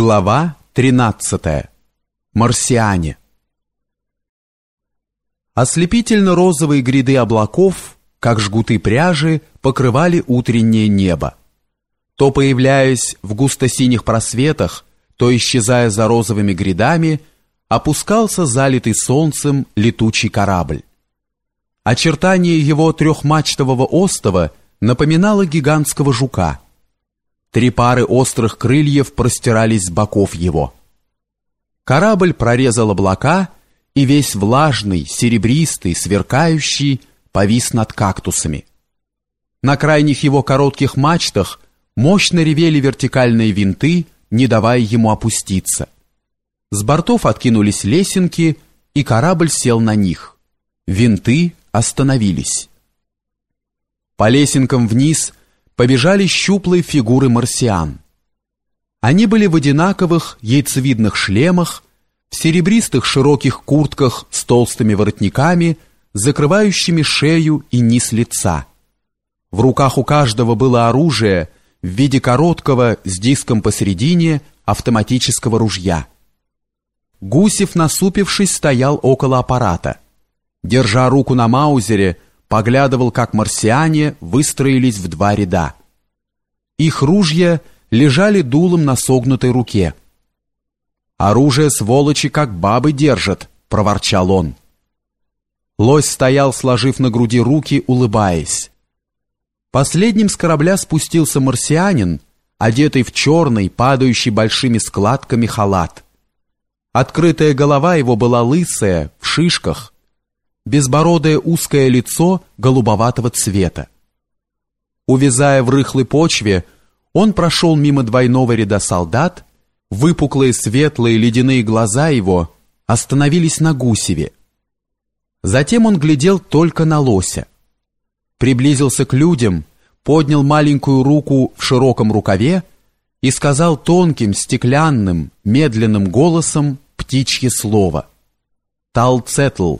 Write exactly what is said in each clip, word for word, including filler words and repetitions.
Глава тринадцатая. Марсиане. Ослепительно-розовые гряды облаков, как жгуты пряжи, покрывали утреннее небо. То появляясь в густо-синих просветах, то исчезая за розовыми грядами, опускался залитый солнцем летучий корабль. Очертание его трехмачтового остова напоминало гигантского жука. Три пары острых крыльев простирались с боков его. Корабль прорезал облака и весь влажный, серебристый, сверкающий, повис над кактусами. На крайних его коротких мачтах мощно ревели вертикальные винты, не давая ему опуститься. С бортов откинулись лесенки, и корабль сел на них. Винты остановились. По лесенкам вниз побежали щуплые фигуры марсиан. Они были в одинаковых яйцевидных шлемах, в серебристых широких куртках с толстыми воротниками, закрывающими шею и низ лица. В руках у каждого было оружие в виде короткого с диском посередине автоматического ружья. Гусев, насупившись, стоял около аппарата. Держа руку на маузере, поглядывал, как марсиане выстроились в два ряда. Их ружья лежали дулом на согнутой руке. «Оружие, сволочи, как бабы держат», — проворчал он. Лось стоял, сложив на груди руки, улыбаясь. Последним с корабля спустился марсианин, одетый в черный, падающий большими складками халат. Открытая голова его была лысая, в шишках, безбородое узкое лицо голубоватого цвета. Увязая в рыхлой почве, он прошел мимо двойного ряда солдат, выпуклые светлые ледяные глаза его остановились на Гусеве. Затем он глядел только на лося. Приблизился к людям, поднял маленькую руку в широком рукаве и сказал тонким, стеклянным, медленным голосом птичье слово. «Талцетл».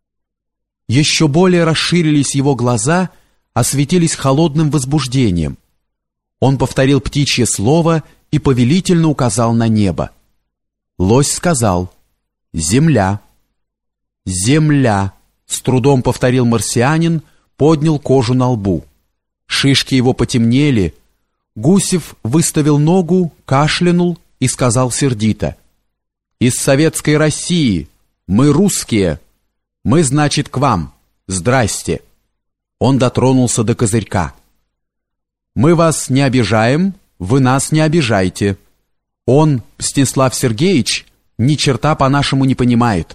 Еще более расширились его глаза, осветились холодным возбуждением. Он повторил птичье слово и повелительно указал на небо. Лось сказал: «Земля». «Земля», — с трудом повторил марсианин, поднял кожу на лбу. Шишки его потемнели. Гусев выставил ногу, кашлянул и сказал сердито: «Из советской России! Мы русские! Мы, значит, к вам! Здрасте!» Он дотронулся до козырька. «Мы вас не обижаем, вы нас не обижайте. Он, Мстислав Сергеевич, ни черта по-нашему не понимает».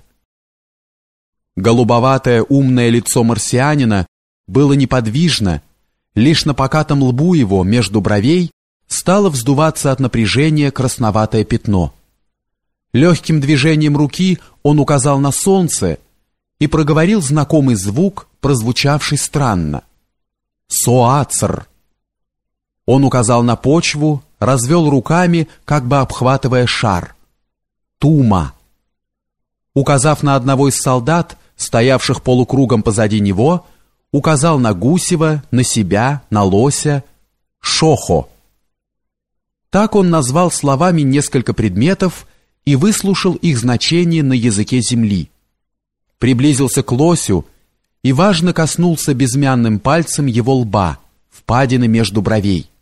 Голубоватое умное лицо марсианина было неподвижно, лишь на покатом лбу его между бровей стало вздуваться от напряжения красноватое пятно. Легким движением руки он указал на солнце и проговорил знакомый звук, прозвучавший странно. «Соацр». Он указал на почву, развел руками, как бы обхватывая шар. «Тума». Указав на одного из солдат, стоявших полукругом позади него, указал на Гусева, на себя, на лося. «Шохо». Так он назвал словами несколько предметов и выслушал их значение на языке земли. Приблизился к лосю и важно коснулся безымянным пальцем его лба, впадины между бровей.